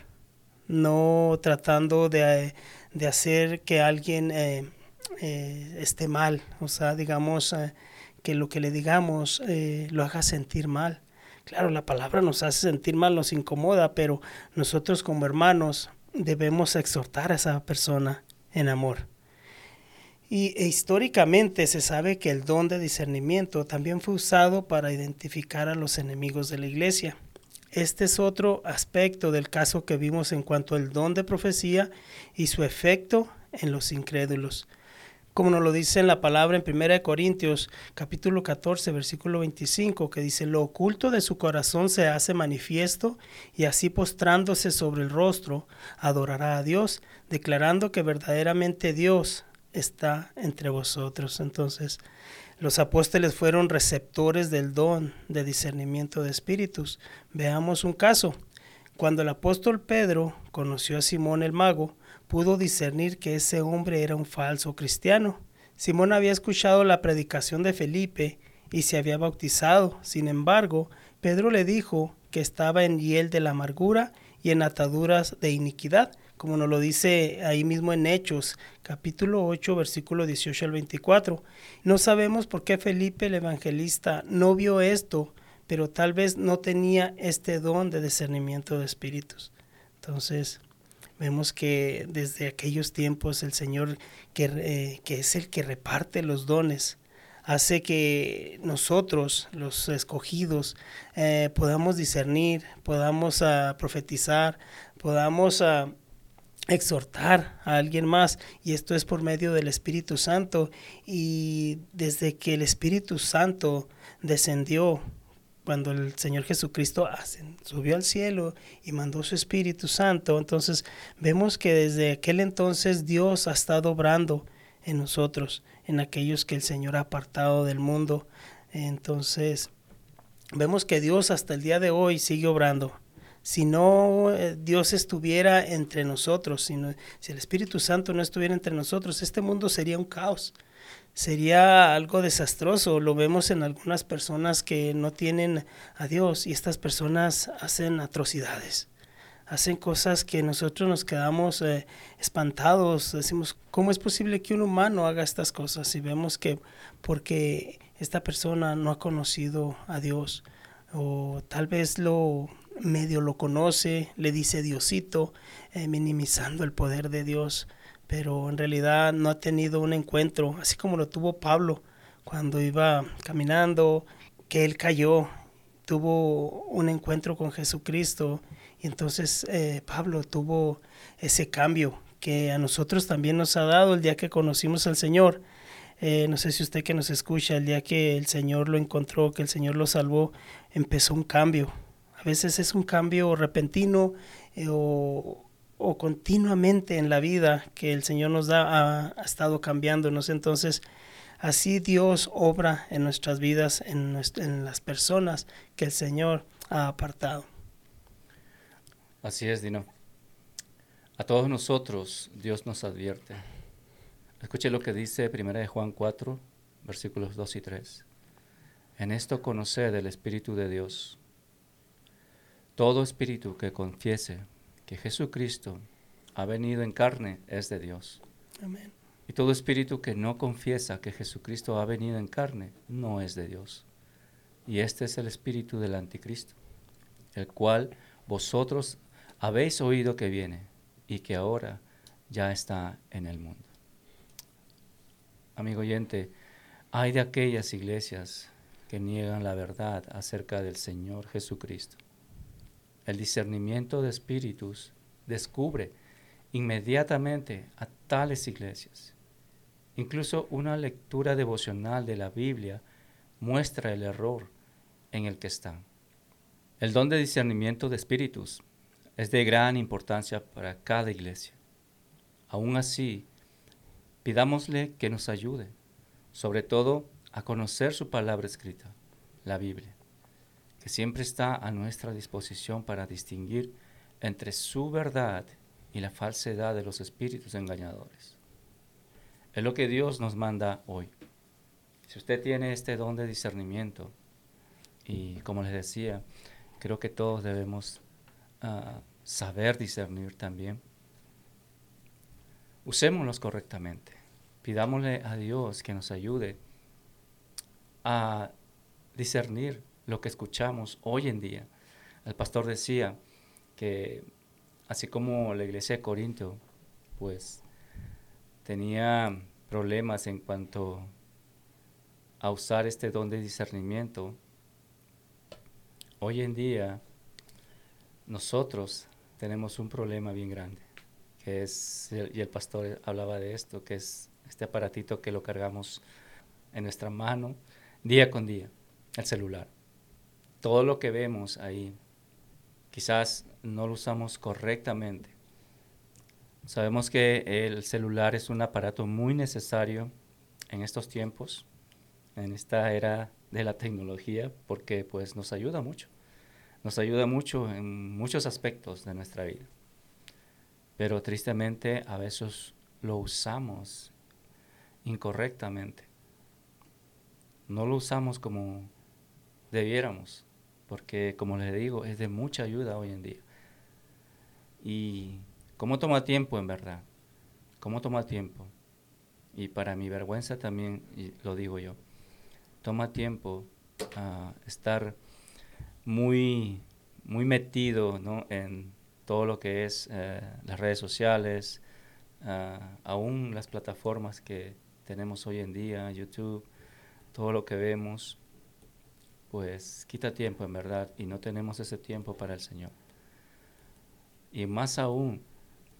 no tratando de, de hacer que alguien eh, eh, esté mal, o sea, digamos eh, que lo que le digamos eh, lo haga sentir mal. Claro, la palabra nos hace sentir mal, nos incomoda, pero nosotros como hermanos debemos exhortar a esa persona en amor. Y e históricamente se sabe que el don de discernimiento también fue usado para identificar a los enemigos de la iglesia. Este es otro aspecto del caso que vimos en cuanto al don de profecía y su efecto en los incrédulos. Como nos lo dice en la palabra en primera de Corintios, capítulo catorce, versículo veinticinco, que dice: lo oculto de su corazón se hace manifiesto, y así postrándose sobre el rostro, adorará a Dios, declarando que verdaderamente Dios está entre vosotros. Entonces, los apóstoles fueron receptores del don de discernimiento de espíritus. Veamos un caso. Cuando el apóstol Pedro conoció a Simón el mago, pudo discernir que ese hombre era un falso cristiano. Simón había escuchado la predicación de Felipe y se había bautizado. Sin embargo, Pedro le dijo que estaba en hiel de la amargura y en ataduras de iniquidad, como nos lo dice ahí mismo en Hechos, capítulo ocho, versículo dieciocho al veinticuatro. No sabemos por qué Felipe el evangelista no vio esto, pero tal vez no tenía este don de discernimiento de espíritus. Entonces, vemos que desde aquellos tiempos el Señor, que, eh, que es el que reparte los dones, hace que nosotros, los escogidos, eh, podamos discernir, podamos uh, profetizar, podamos uh, exhortar a alguien más, y esto es por medio del Espíritu Santo. Y desde que el Espíritu Santo descendió, cuando el Señor Jesucristo subió al cielo y mandó su Espíritu Santo, entonces vemos que desde aquel entonces Dios ha estado obrando en nosotros, en aquellos que el Señor ha apartado del mundo. Entonces vemos que Dios hasta el día de hoy sigue obrando. Si no eh, Dios estuviera entre nosotros, si, no, si el Espíritu Santo no estuviera entre nosotros, este mundo sería un caos. Sería algo desastroso. Lo vemos en algunas personas que no tienen a Dios, y estas personas hacen atrocidades, hacen cosas que nosotros nos quedamos eh, espantados. Decimos, ¿cómo es posible que un humano haga estas cosas? Y vemos que porque esta persona no ha conocido a Dios, o tal vez lo medio lo conoce, le dice Diosito, eh, minimizando el poder de Dios, pero en realidad no ha tenido un encuentro, así como lo tuvo Pablo cuando iba caminando, que él cayó, tuvo un encuentro con Jesucristo, y entonces eh, Pablo tuvo ese cambio que a nosotros también nos ha dado el día que conocimos al Señor. Eh, no sé si usted que nos escucha, el día que el Señor lo encontró, que el Señor lo salvó, empezó un cambio. A veces es un cambio repentino eh, o o continuamente en la vida que el Señor nos da, ha, ha estado cambiándonos. Entonces, así Dios obra en nuestras vidas, en, nuestra, en las personas que el Señor ha apartado. Así es, Dino. A todos nosotros Dios nos advierte. Escuche lo que dice primera de Juan cuatro, versículos dos y tres. En esto conoced el Espíritu de Dios. Todo espíritu que confiese que Jesucristo ha venido en carne es de Dios. Amén. Y todo espíritu que no confiesa que Jesucristo ha venido en carne no es de Dios. Y este es el espíritu del anticristo, el cual vosotros habéis oído que viene y que ahora ya está en el mundo. Amigo oyente, hay de aquellas iglesias que niegan la verdad acerca del Señor Jesucristo. El discernimiento de espíritus descubre inmediatamente a tales iglesias. Incluso una lectura devocional de la Biblia muestra el error en el que están. El don de discernimiento de espíritus es de gran importancia para cada iglesia. Aún así, pidámosle que nos ayude, sobre todo a conocer su palabra escrita, la Biblia, que siempre está a nuestra disposición para distinguir entre su verdad y la falsedad de los espíritus engañadores. Es lo que Dios nos manda hoy. Si usted tiene este don de discernimiento, y como les decía, creo que todos debemos uh, saber discernir también, usémoslos correctamente. Pidámosle a Dios que nos ayude a discernir lo que escuchamos hoy en día. El pastor decía que así como la iglesia de Corinto pues tenía problemas en cuanto a usar este don de discernimiento, hoy en día nosotros tenemos un problema bien grande, que es, y el pastor hablaba de esto, que es este aparatito que lo cargamos en nuestra mano día con día, el celular. Todo lo que vemos ahí, quizás no lo usamos correctamente. Sabemos que el celular es un aparato muy necesario en estos tiempos, en esta era de la tecnología, porque pues nos ayuda mucho. Nos ayuda mucho en muchos aspectos de nuestra vida. Pero tristemente a veces lo usamos incorrectamente. No lo usamos como debiéramos, porque como les digo, es de mucha ayuda hoy en día. Y cómo toma tiempo en verdad, cómo toma tiempo. Y para mi vergüenza también, y lo digo yo, toma tiempo uh, estar muy, muy metido, ¿no?, en todo lo que es uh, las redes sociales, uh, aún las plataformas que tenemos hoy en día, YouTube, todo lo que vemos, pues quita tiempo en verdad, y no tenemos ese tiempo para el Señor. Y más aún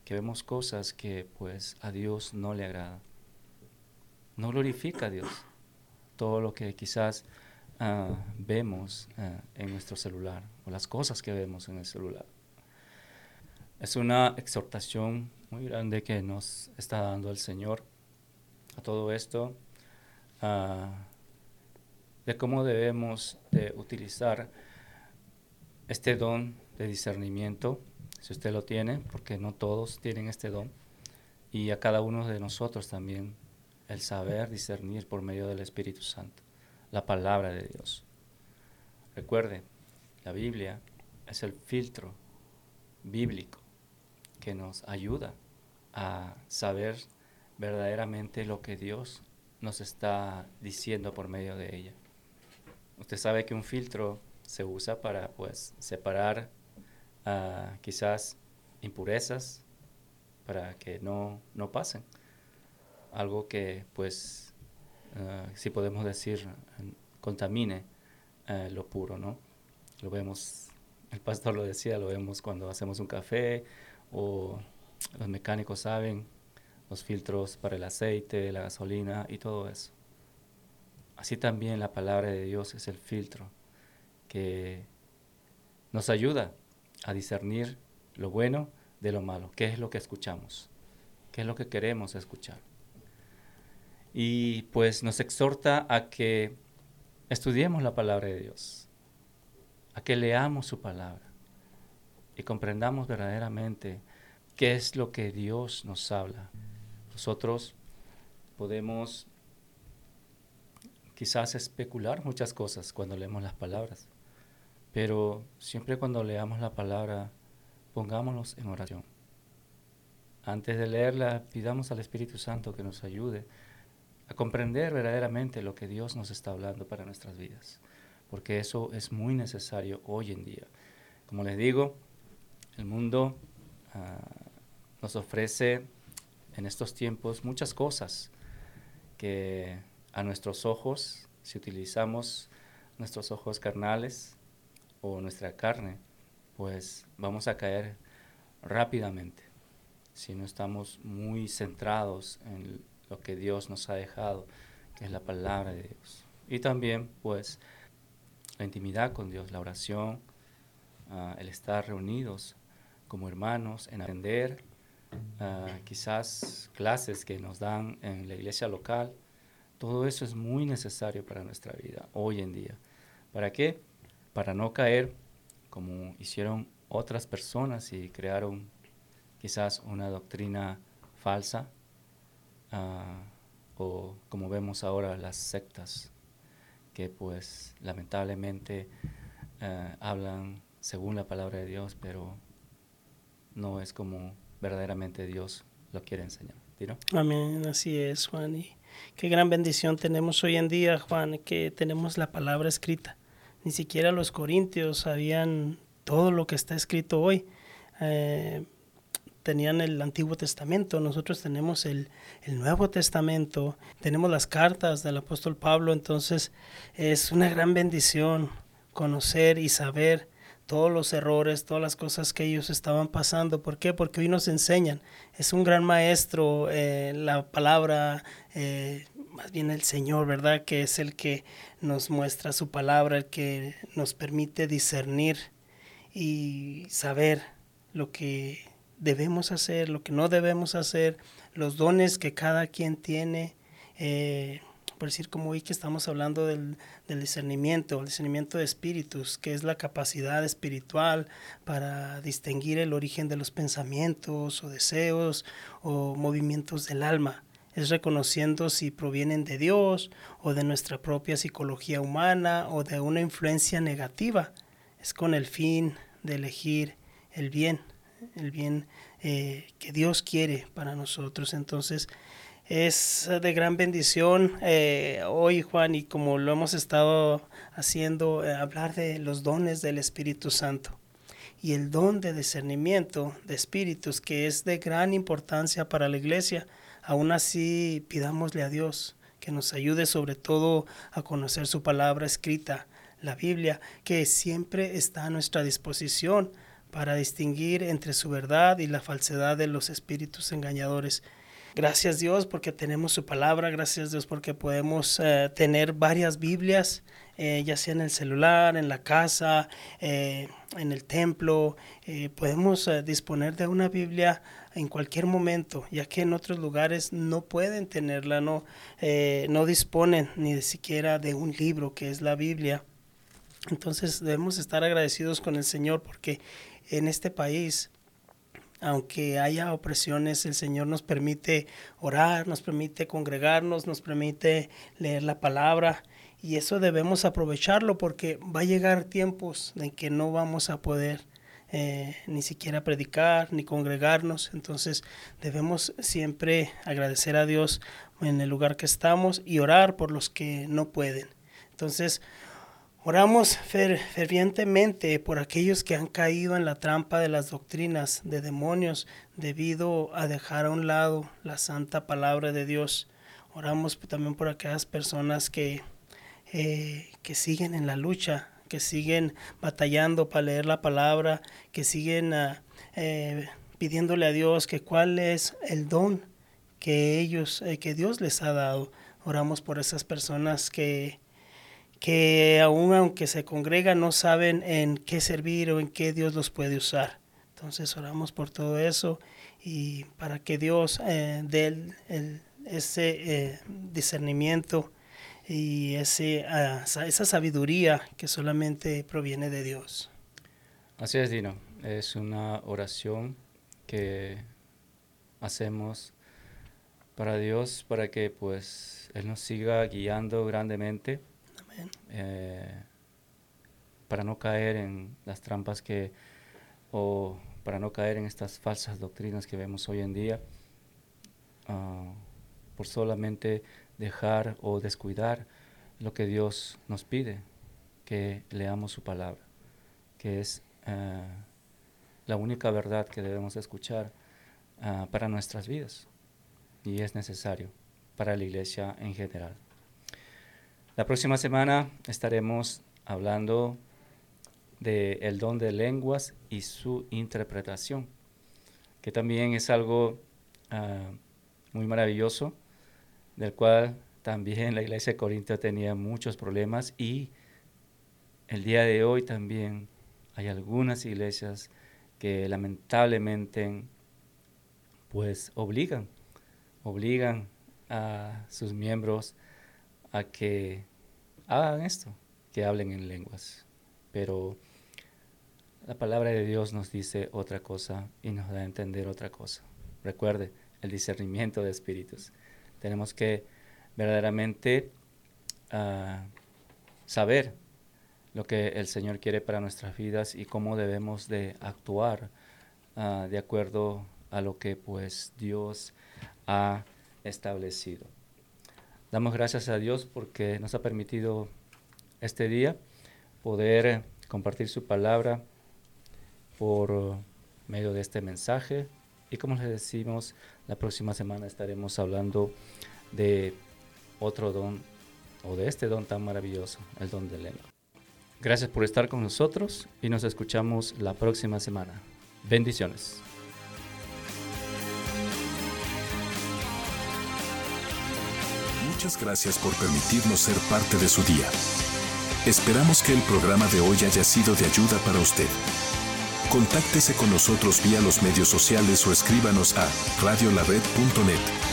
que vemos cosas que pues a Dios no le agrada. No glorifica a Dios. Todo lo que quizás uh, vemos uh, en nuestro celular o las cosas que vemos en el celular. Es una exhortación muy grande que nos está dando el Señor a todo esto, uh, de cómo debemos de utilizar este don de discernimiento, si usted lo tiene, porque no todos tienen este don, y a cada uno de nosotros también el saber discernir por medio del Espíritu Santo, la palabra de Dios. Recuerde, la Biblia es el filtro bíblico que nos ayuda a saber verdaderamente lo que Dios nos está diciendo por medio de ella. Usted sabe que un filtro se usa para pues separar uh, quizás impurezas para que no, no pasen. Algo que, pues, uh, si podemos decir, contamine uh, lo puro, ¿no? Lo vemos, el pastor lo decía, lo vemos cuando hacemos un café, o los mecánicos saben, los filtros para el aceite, la gasolina y todo eso. Así también la palabra de Dios es el filtro que nos ayuda a discernir lo bueno de lo malo, qué es lo que escuchamos, qué es lo que queremos escuchar. Y pues nos exhorta a que estudiemos la palabra de Dios, a que leamos su palabra y comprendamos verdaderamente qué es lo que Dios nos habla. Nosotros podemos quizás especular muchas cosas cuando leemos las palabras, pero siempre cuando leamos la palabra, pongámonos en oración. Antes de leerla, pidamos al Espíritu Santo que nos ayude a comprender verdaderamente lo que Dios nos está hablando para nuestras vidas, porque eso es muy necesario hoy en día. Como les digo, el mundo uh, nos ofrece en estos tiempos muchas cosas que a nuestros ojos, si utilizamos nuestros ojos carnales o nuestra carne, pues vamos a caer rápidamente si no estamos muy centrados en lo que Dios nos ha dejado, que es la palabra de Dios. Y también, pues, la intimidad con Dios, la oración, uh, el estar reunidos como hermanos, en atender uh, quizás clases que nos dan en la iglesia local. Todo eso es muy necesario para nuestra vida hoy en día. ¿Para qué? Para no caer como hicieron otras personas y crearon quizás una doctrina falsa, uh, o como vemos ahora las sectas que pues lamentablemente uh, hablan según la palabra de Dios, pero no es como verdaderamente Dios lo quiere enseñar. ¿No? Amén, así es, Juan. Y qué gran bendición tenemos hoy en día, Juan, que tenemos la palabra escrita. Ni siquiera los corintios sabían todo lo que está escrito hoy. Eh, tenían el Antiguo Testamento, nosotros tenemos el, el Nuevo Testamento, tenemos las cartas del apóstol Pablo, entonces es una gran bendición conocer y saber todos los errores, todas las cosas que ellos estaban pasando. ¿Por qué? Porque hoy nos enseñan. Es un gran maestro, eh, la palabra, eh, más bien el Señor, ¿verdad? Que es el que nos muestra su palabra, el que nos permite discernir y saber lo que debemos hacer, lo que no debemos hacer, los dones que cada quien tiene. Eh, por decir, como hoy que estamos hablando del, del discernimiento, el discernimiento de espíritus, que es la capacidad espiritual para distinguir el origen de los pensamientos o deseos o movimientos del alma. Es reconociendo si provienen de Dios o de nuestra propia psicología humana o de una influencia negativa. Es con el fin de elegir el bien, el bien eh, que Dios quiere para nosotros. Entonces, es de gran bendición eh, hoy, Juan, y como lo hemos estado haciendo, eh, hablar de los dones del Espíritu Santo y el don de discernimiento de espíritus, que es de gran importancia para la iglesia. Aún así, pidámosle a Dios que nos ayude sobre todo a conocer su palabra escrita, la Biblia, que siempre está a nuestra disposición para distinguir entre su verdad y la falsedad de los espíritus engañadores. Gracias Dios porque tenemos su palabra, gracias Dios porque podemos eh, tener varias Biblias, eh, ya sea en el celular, en la casa, eh, en el templo. Eh, podemos eh, disponer de una Biblia en cualquier momento, ya que en otros lugares no pueden tenerla, no, eh, no disponen ni siquiera de un libro que es la Biblia. Entonces debemos estar agradecidos con el Señor porque en este país, aunque haya opresiones, el Señor nos permite orar, nos permite congregarnos, nos permite leer la palabra, y eso debemos aprovecharlo porque va a llegar tiempos en que no vamos a poder eh, ni siquiera predicar ni congregarnos. Entonces debemos siempre agradecer a Dios en el lugar que estamos y orar por los que no pueden. Entonces oramos fer- fervientemente por aquellos que han caído en la trampa de las doctrinas de demonios debido a dejar a un lado la santa palabra de Dios. Oramos también por aquellas personas que, eh, que siguen en la lucha, que siguen batallando para leer la palabra, que siguen uh, eh, pidiéndole a Dios que cuál es el don que ellos, eh, que Dios les ha dado. Oramos por esas personas que que aún aunque se congregan no saben en qué servir o en qué Dios los puede usar. Entonces oramos por todo eso y para que Dios eh, dé el, el, ese eh, discernimiento y ese, uh, esa sabiduría que solamente proviene de Dios. Así es, Dino. Es una oración que hacemos para Dios, para que pues Él nos siga guiando grandemente. Eh, para no caer en las trampas que o para no caer en estas falsas doctrinas que vemos hoy en día, uh, por solamente dejar o descuidar lo que Dios nos pide, que leamos su palabra, que es uh, la única verdad que debemos escuchar uh, para nuestras vidas, y es necesario para la iglesia en general. La próxima semana estaremos hablando del don de lenguas y su interpretación, que también es algo uh, muy maravilloso, del cual también la iglesia de Corinto tenía muchos problemas, y el día de hoy también hay algunas iglesias que lamentablemente pues obligan, obligan a sus miembros a que hagan esto, que hablen en lenguas. Pero la palabra de Dios nos dice otra cosa y nos da a entender otra cosa. Recuerde, el discernimiento de espíritus. Tenemos que verdaderamente uh, saber lo que el Señor quiere para nuestras vidas y cómo debemos de actuar uh, de acuerdo a lo que pues Dios ha establecido. Damos gracias a Dios porque nos ha permitido este día poder compartir su palabra por medio de este mensaje. Y como les decimos, la próxima semana estaremos hablando de otro don, o de este don tan maravilloso, el don de lengua. Gracias por estar con nosotros y nos escuchamos la próxima semana. Bendiciones. Muchas gracias por permitirnos ser parte de su día. Esperamos que el programa de hoy haya sido de ayuda para usted. Contáctese con nosotros vía los medios sociales o escríbanos a radio la red punto net.